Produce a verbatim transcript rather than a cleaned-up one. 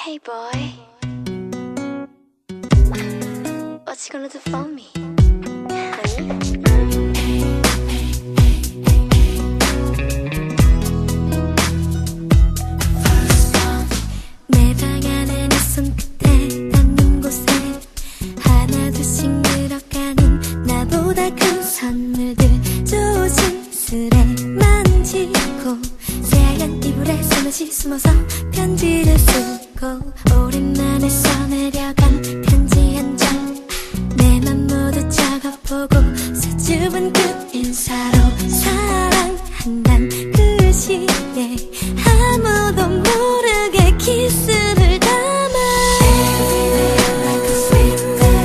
Hey boy, what you gonna do for me? Honey? 내 방 안에 네 손끝에 닿는 곳에 하나둘씩 늘어가는 나보다 큰 선물들 조심스레 만지고 새하얀 이불에 손맛이 숨어서 편지를 쓰고 오랜만에 써내려간 편지 한 장 내 맘 모두 적어보고 수줍은 그 인사로